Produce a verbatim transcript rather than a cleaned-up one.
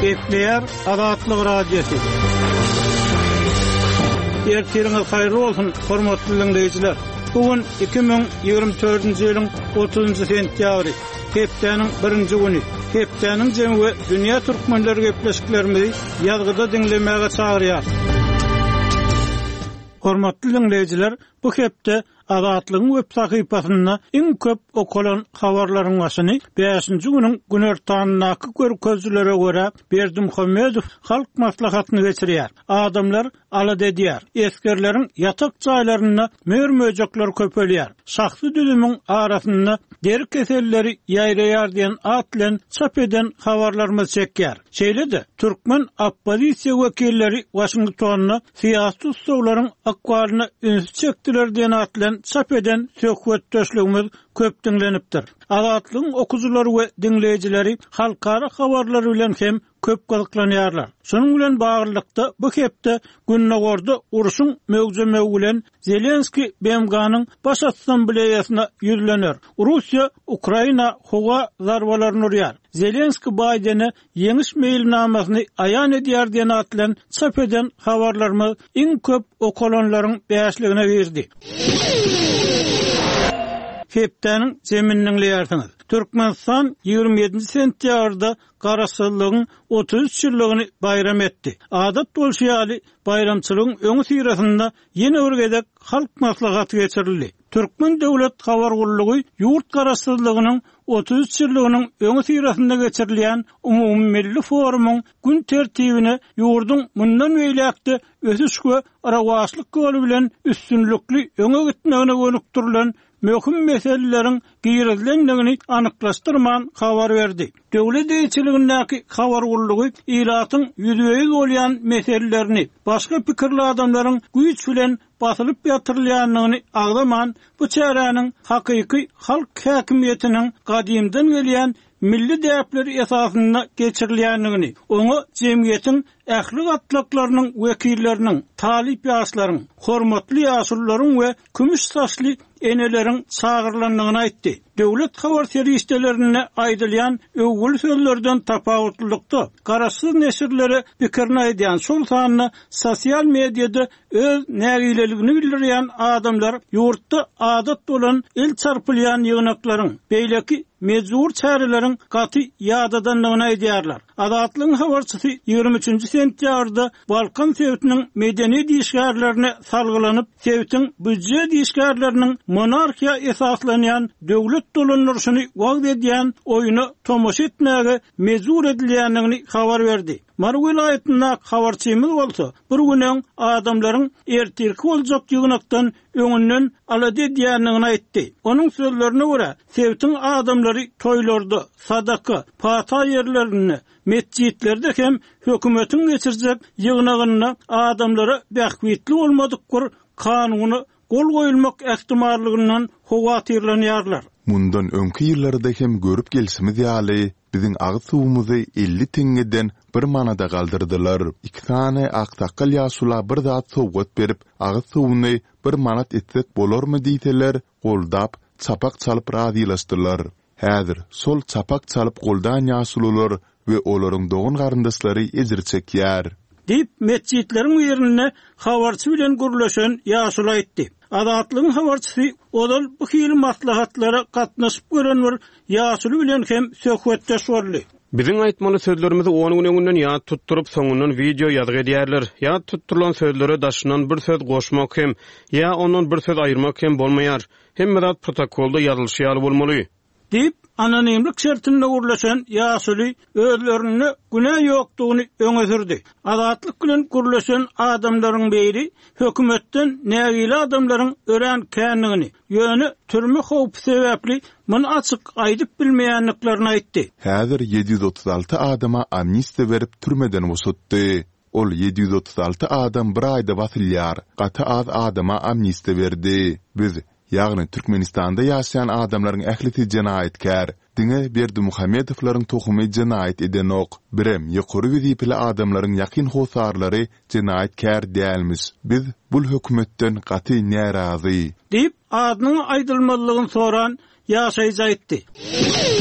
Kepler Azatlyk radiosu. Ertiriniz hayırlı olsun, hormatly dinleyijiler. Bugün iki bin ýygrimi dördünji ýylyň otuzynjy sentýabry, hepdeniň birinji güni. Hepdeniň jemgy dünýä türkmenleri gepleşiklerimizi ýazgyda dinlemäge çagyrýar. Hormatly dinleyijiler, bu hepde Azatlygyň web sahypasyna iň köp okulan habarlaryň başyny beşinji güniň günertanynaky görkezlere görä Berdim Muhammedow halk maslahatyny geçirýär. Adamlar ala dedýär. Eskerleriň ýatak jaýlaryna möýrmöjekler köpelýär. Şahsy düzümiň arasynda deri keselleri ýaýraýar diýen at bilen çap eden habarlarymyz çekýär. Şeýle-de türkmen oppozisiýa wekilleri Washingtonna syýasy ustawlaryň akwalyna üns çekdiler diýen at bilen çap eden söhbetdeşligimiz köp dinlenipdir. Azatlygyň okujulary we dinleyijileri halkara habarlary bilen hem köp gyzyklanýarlar. Şonuň bilen baglykda bu hepde Günnegorda uruşyň mögzemegi bilen Zelenski B M G'nyň baş assambleýasyna ýüzlenýär. Russiýa Ukraina howa zarbalaryny urýar. Zelenski Biden'e yeňiş meýilnamasyny aýan edýär diýen at bilen çap eden habarlarymyz iň köp okulanlaryň beýişligine berdi. Hepdeniň jemininiň leýärsiňiz. Türkmenistan ýygrimi ýedinji sentýabrda Garasylygyň otuz üç ýyllygyny bayram etdi. Adat bolşýaly bayramçylygyň öňü sirasynda ýene bir gezek halk maslahaty geçirildi. Türkmen döwlet habar gullugy ýurt Garasylygynyň otuz üç ýyllygynyň öňü sirasynda geçirilýän umumy milli forumyň gün tertibine ýurdun mundan beýlekde ösüşge arawaçlyk goly bilen üstünlükli öňe gitmegine gönükdirilen möhüm meseleleriň giýirilgenligini anyklaşdyrman habar berdi. Döwlet eýçiligindäki habar gullugy ýylatyň ýüzüňiz bolýan meselelerini başga pikirli adamlaryň güýç bilen basylyp ýatyrylýanlygyny agdaman bu çäräniň hakyky halk häkimiýetiniň gadymdan gelýän milli däpleri esasyna geçirilýänligini, oňa jemgyýetiň ähli gatlaklarynyň wekilleriniň, talip ýaşlaryň, hormatly ýaşullaryň we kümüş saçly eneleriň çagyrlandygyny aýtdy. Döwlet habar serýişdelerine aýdylýan öwgül sözlerden tapawutlykda garaşsyz neşirlere pikirini aýdýan şol sanyny sosial mediada öz nägileligini bildirýän adamlar ýurtda adat bolan el çarpylýan ýygnaklaryň beýleki mezur çäreleriň gaty ýadadanlygyny aýdýarlar. Azatlygyň habarçysy ýygrimi üçinji sentýabrda Balkan Sowetiniň medeni diýişgärlerine salgylanyp, Sowetiň büdje diýişgärleriniň monarkiýa esaslanýan döwlet dolanlaryny wagt edýän oýuny tomoşa etmäge mezur edilýänligini habar berdi. Mar vilayatyna habarçymyz bolsa, bir günen adamlaryň ertirki boljak ýygnakdan öňünden alady edýänligini aýtdy. Onuň sözlerine görä, Sowetiň adamlary toýlarda, sadaka, pata ýerlerini, mescitlerde hem hökümetiň geçirjek ýygnagyna adamlara bähwitli bolmadyk bir kanuny gol goýulmak ähtimarlygyndan howatyrlanýarlar. Mundan öňki ýyllarda hem görüp gelsimiz ýaly biziň agyz suwumuzy elli tiňeden bir manada galdyrdylar. İki tane aqtaqal ýaşula bir zat sowgat berip agyz suwuny bir manat etsek bolarmy diýseler, goldap çapak çalyp razylaşdylar. Häzir sol çapak çalyp goldan ýaşulylar we olaryň dogun garyndaşlary ejir çekýär. Dip mescitleriň ýerine habarçy bilen gürleşen ýaşul aýtdy. Azatlygyň habarçysy odal bu hili maslahatlara gatnaşyp gören bir ýaşuly bilen hem söhbetdeş boldy. Biziň aýtmaly sözlerimizi onuň öňünden ýa tutturup soňundan video ýazgy edýärler. Ýa tutturulan sözlere daşynan bir söz goşmak hem ýa ondan bir söz aýyrmak hem bolmaýar. Hemme zat protokolda ýazylýar bolmaly. Dip anonimlik şertinde gürleşen ýaşuly özlerini günä ýokdugyny öňe sürdi. Azatlyk bilen gürleşen adamlaryň beýri hökümetden nägili adamlaryň ören känligini, ýöne türme howpy sebäpli muny açyk aýdyp bilmeýänliklaryny aýtdy. Häzir yedi yüz otuz alty adama amnistiýa berip türmeden boşatdy. Ol yedi yüz otuz alty adam bir aýda basylýar. Gaty az adama amnistiýa berdi. Biz ýagny Türkmenistanda ýaşaýan adamlaryň ählisi jenaýetkär. Diňe Berdim Muhammedowlaryň tohumy jenaýet eden ok. Birem ýokary wezipeli adamlaryň ýakyn howsarlary jenaýetkär dälmis. Biz bul hökümetden gaty närazy. Dip adynyň aýdylmalygyny soran ýaşaýjy aýtdy.